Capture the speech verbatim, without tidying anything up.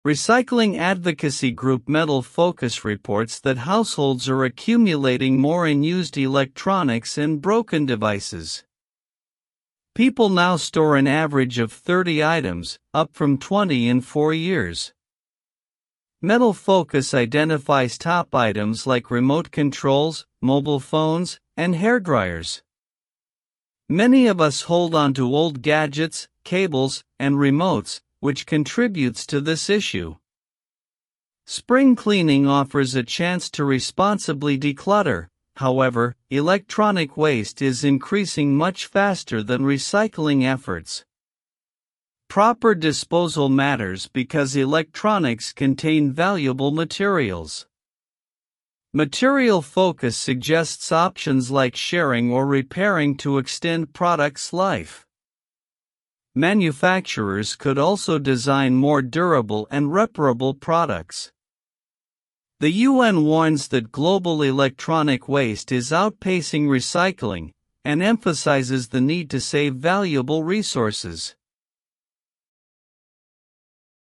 Recycling advocacy group Metal Focus reports that households are accumulating more unused electronics and broken devices. People now store an average of thirty items, up from twenty in four years. Metal Focus identifies top items like remote controls, mobile phones, and hairdryers. Many of us hold on to old gadgets, cables, and remotes, which contributes to this issue. Spring cleaning offers a chance to responsibly declutter. However, electronic waste is increasing much faster than recycling efforts. Proper disposal matters because electronics contain valuable materials. Material Focus suggests options like sharing or repairing to extend products' life. Manufacturers could also design more durable and reparable products. The U N warns that global electronic waste is outpacing recycling, and emphasizes the need to save valuable resources.